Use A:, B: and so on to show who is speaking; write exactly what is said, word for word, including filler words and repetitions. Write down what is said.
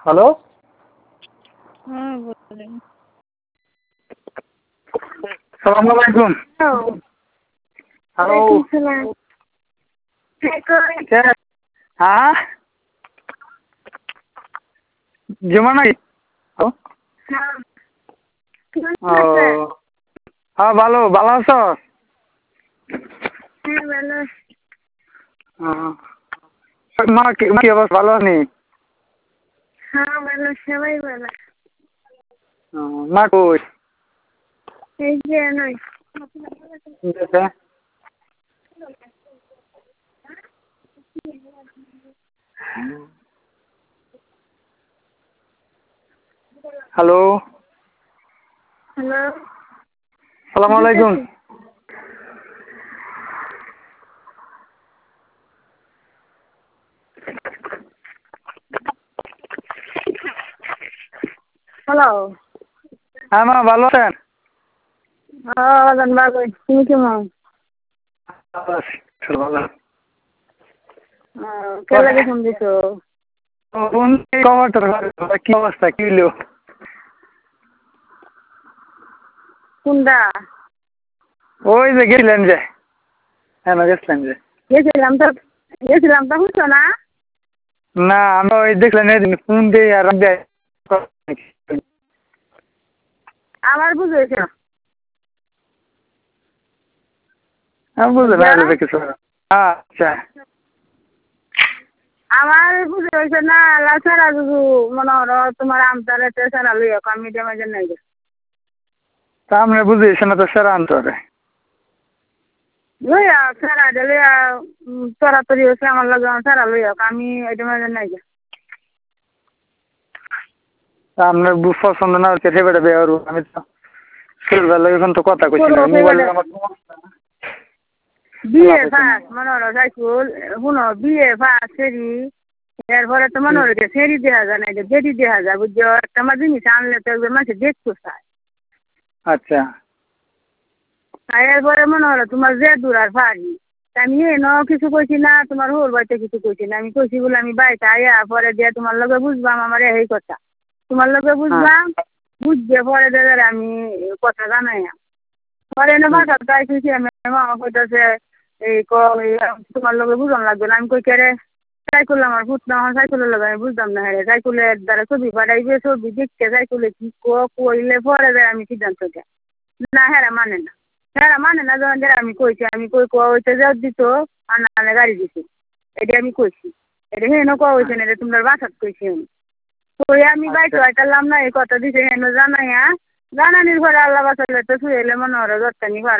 A: Hello.
B: হ্যাঁ বলেন।
A: সালাম আলাইকুম। হ্যালো। হ্যাঁ জুমা নাকি? ও হ্যাঁ ভালো ভালো আছো? মা কি কি অবস্থা, ভালো আনি?
B: হ্যাঁ ভালো, সবাই ভালো।
A: মা কই?
B: এই যে নয়
A: হ্যালো।
B: হ্যালো।
A: সালাম আলাইকুম।
B: হ্যালো।
A: হ্যাঁ মা ভালো আছেন?
B: হ্যাঁ ভালো, তুমি কেমন? কে লাগে ফোন দিছো?
A: কি অবস্থা, কি হইলো?
B: কোনটা?
A: ওই যে গেছিলেন যে, হ্যাঁ গেছিলেন যে।
B: গেছিলাম তো, গেছিলাম তো বুঝছো না?
A: না আমরা ওই দেখলেন এদিন ফোন দিয়ে আর
B: আবার বুঝেছো?
A: আমি বুঝলেন না কিছু। আচ্ছা
B: আমার বুঝে হয়েছে না, লাচারা শুধু মনে হলো তোমার আমতারে তেসারা লইয়া আমি ডেমাজের নাই গে
A: তা আমরা বুঝেছি না তো সেরা আন্তরে
B: লইয়া সারা লইয়া তরাতরি হচ্ছে আমার লাগে সারা লইয়া আমি ডেমাজের নাই গে
A: আপনার পছন্দ না হচ্ছে সেবাটা বের আমি তো ছেলেবেলা এখন তো কথা কইছি না মোবাইল আমার
B: বিয়ে ফাঁস মনে হলো সাইকুল শুনো বিয়ে ফাঁস ফেরি এরপরে তো মনে হলো ফেরি দেওয়া যায় না বেরি দেওয়া যায় বুঝছো একটা আমার জিনিস আনলে তো একবার মানুষ দেখতে চায়।
A: আচ্ছা
B: আর এরপরে মনে হলো তোমার যে দূর আর পারি আমি এনো কিছু কইছি না, তোমার হোর বাড়িতে কিছু কইছি না, আমি কইছি বলে আমি বাড়িতে আইয়া পরে দিয়ে তোমার লগে বুঝবাম আমার এই কথা তোমার লগে বুঝবাম বুঝবে পরে দিয়ে আমি কথা জানাই পরে এনে বাসার তাই খুঁজছি আমি মামা কইতেছে এই ক তোমার লগে বুঝান লাগবে না আমি কই কেরে সাইকেল আমার ফুট না সাইকেলের লগে আমি বুঝতাম না হ্যাঁ সাইকেলের দ্বারা ছবি পাঠাইবে ছবি দেখতে সাইকেলে কি কইলে পরে দেয় আমি সিদ্ধান্ত দেয় না হ্যাঁ মানে না হ্যাঁ মানে না যখন আমি কইছি আমি কই কোয়া হইতে যাও দিত আর নাহলে গাড়ি দিছি এটা আমি কইছি এটা হেন কোয়া হয়েছে না এটা তোমার বাসাত কইছি আমি কই আমি বাইতে হইতালাম না এই কথা দিছে হেন জানাইয়া জানানির ঘরে আল্লাহ বাসালে তো শুয়ে এলে মনে হলো দশটা নি